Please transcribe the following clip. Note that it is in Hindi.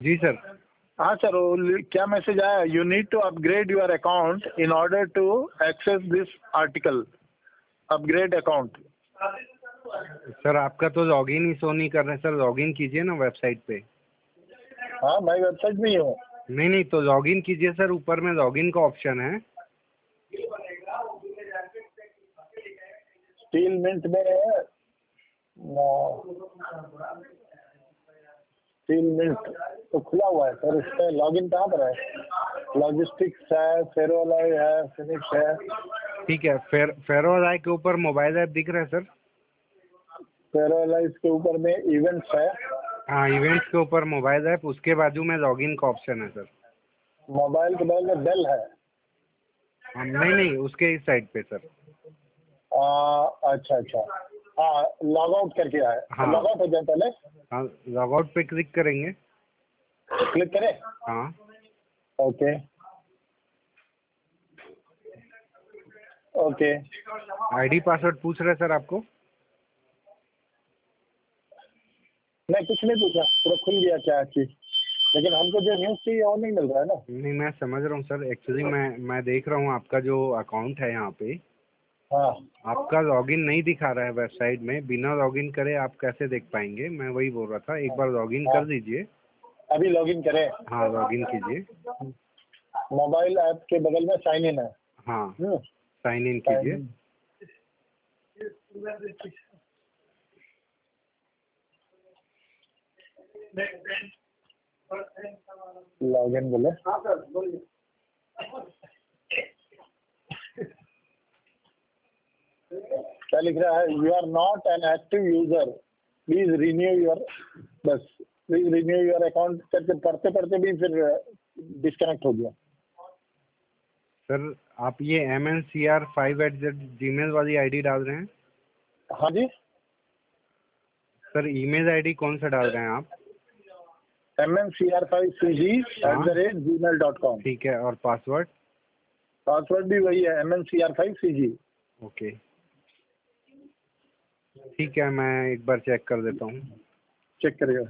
जी सर। हाँ सर, क्या मैसेज आया? You need to upgrade your account in order to access this article. Upgrade account. Sir आपका तो लॉगिन ही शो नहीं कर रहा है सर, लॉगिन कीजिए ना वेबसाइट पे। हाँ मैं वेबसाइट में ही हूँ। नहीं नहीं, तो लॉगिन कीजिए सर, ऊपर में लॉगिन का ऑप्शन है। स्टील मिंट में स्टील मिंट तो खुला हुआ है सर, इस पर लॉगिन कहाँ पर है? लॉजिस्टिक्स है, फेरोलाई है, फिनिक्स है। ठीक है, फेरोलाई के ऊपर मोबाइल ऐप दिख रहा है सर। फेरोलाई के ऊपर में इवेंट्स है। हाँ, इवेंट्स के ऊपर मोबाइल ऐप, उसके बाजू में लॉगिन का ऑप्शन है सर। मोबाइल के बगल में बेल है। नहीं नहीं, उसके इस साइड पे सर। अच्छा अच्छा, हाँ लॉग आउट करके आए। हाँ। लॉग आउट हो जाए पहले। हाँ, लॉग आउट पे क्लिक करेंगे। क्लिक करें। हाँ। Okay okay. आईडी पासवर्ड पूछ रहे हैं सर आपको? नहीं कुछ नहीं पूछा, पूरा खुल गया क्या चीज, लेकिन हमको जो न्यूज चाहिए वो नहीं मिल रहा है ना। नहीं, मैं समझ रहा हूँ सर, एक्चुअली मैं देख रहा हूँ आपका जो अकाउंट है यहाँ पे, हाँ आपका लॉगिन नहीं दिखा रहा है वेबसाइट में। बिना लॉगिन करे आप कैसे देख पाएंगे? मैं वही बोल रहा था, एक बार लॉगिन हाँ, कर दीजिए। अभी लॉगिन करें। हाँ, लॉगिन कीजिए। मोबाइल ऐप के बगल में साइन इन है। हाँ, हम्म, साइन इन साइन कीजिए। इन। लॉगिन बोले। हाँ सर बोलिए। क्या लिख रहा है? You are not an active user, please renew your, बस प्लीज रिन्यू योर अकाउंट करके पढ़ते पढ़ते भी फिर डिस्कनेक्ट हो गया। सर आप ये MNCR5@gmail वाली आईडी डाल रहे हैं? हाँ जी। सर ईमेल आईडी कौन सा डाल रहे हैं आप? MNCR5CG@gmail.com। ठीक है, और पासवर्ड? पासवर्ड भी वही है, MNCR5CG। ओके, ठीक है, मैं एक बार चेक कर देता हूँ। चेक करिएगा।